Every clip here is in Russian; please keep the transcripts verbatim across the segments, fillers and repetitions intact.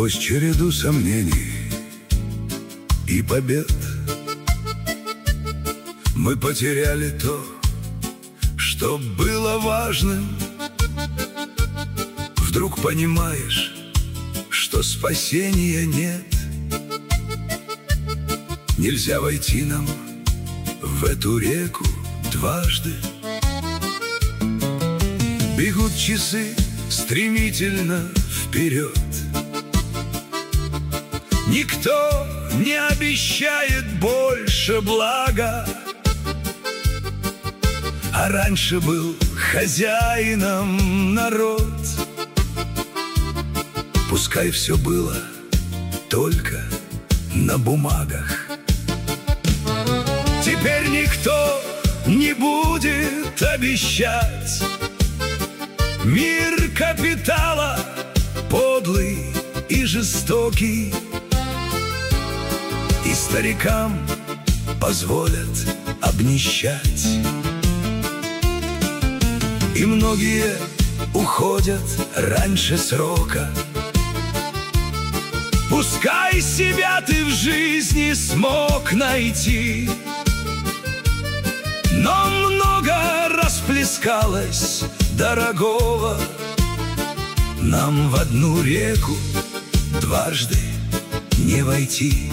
Сквозь череду сомнений и побед мы потеряли то, что было важным. Вдруг понимаешь, что спасения нет. Нельзя войти нам в эту реку дважды. Бегут часы стремительно вперед. Никто не обещает больше блага, а раньше был хозяином народ. Пускай все было только на бумагах, теперь никто не будет обещать. Мир капитала подлый и жестокий, и старикам позволят обнищать. И многие уходят раньше срока. Пускай себя ты в жизни смог найти, но много расплескалось дорогого. Нам в одну реку дважды не войти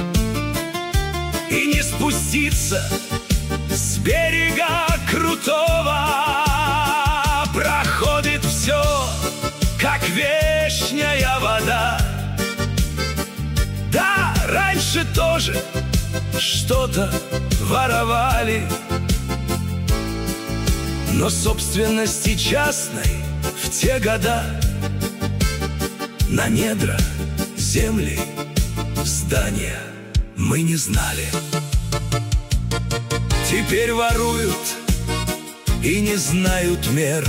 и не спуститься с берега крутого. Проходит все, как вешняя вода. Да, раньше тоже что-то воровали, но собственности частной в те года на недра, земли, здания мы не знали. Теперь воруют и не знают мер.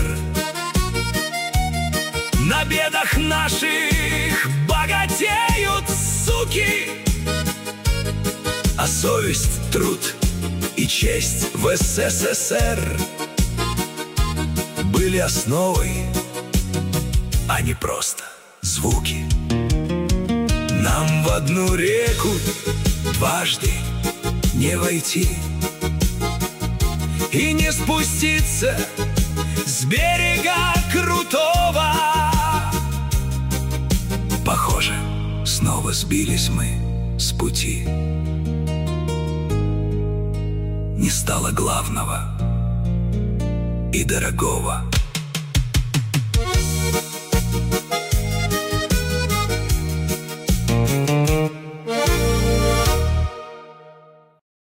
На бедах наших богатеют суки, а совесть, труд и честь в СССР были основой, а не просто звуки. Нам в одну реку дважды не войти и не спуститься с берега крутого. Похоже, снова сбились мы с пути. Не стало главного и дорогого.